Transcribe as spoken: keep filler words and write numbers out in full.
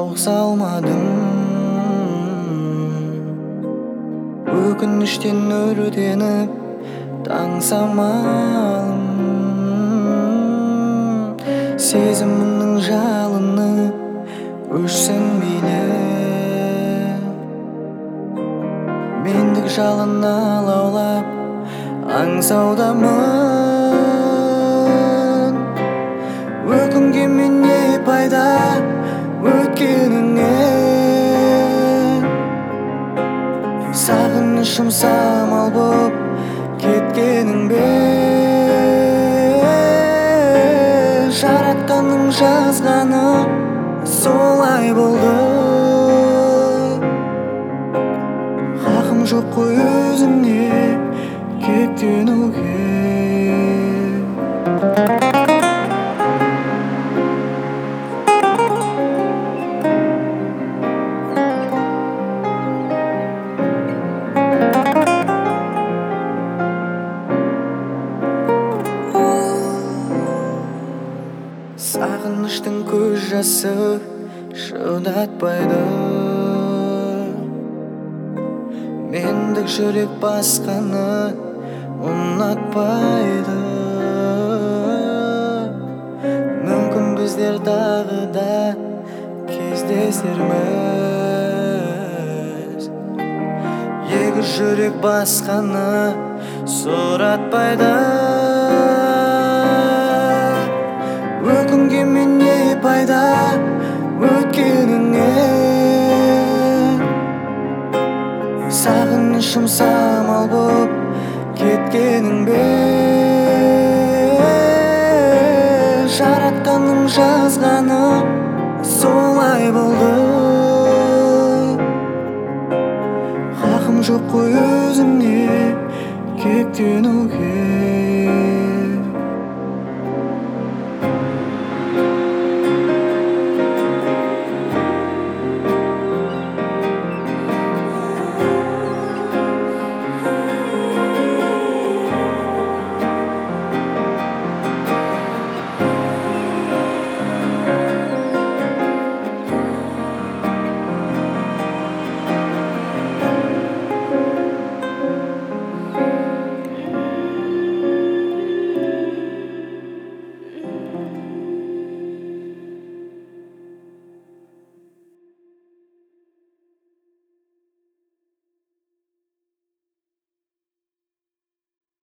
соғыса алмадым, өкініштен өртеніп таң самалым. Сезімімнің жалыны өшсін мейлі, мендік жалын алаулап аңсаудамын. Өкінгенмен не пайда өткеніңнен, сағынышым самал боп кеткенің бе. Жаратқанның жазғаны солай болды, хақым жоқ қой өзіңе кектенуге. Сағыныштың көз жасы шыдатпайды, мендік жүрек басқаны ұнатпайды. Мүмкін біздер тағы да кездесерміз, екі жүрек басқаны сұратпайды. Өкінгенмен не пайда өткеніңнен, сағынышым самал боп кеткенің бе. Жаратқанның жазғаны солай болды, хақым жоқ қой өзіңе кектенуге.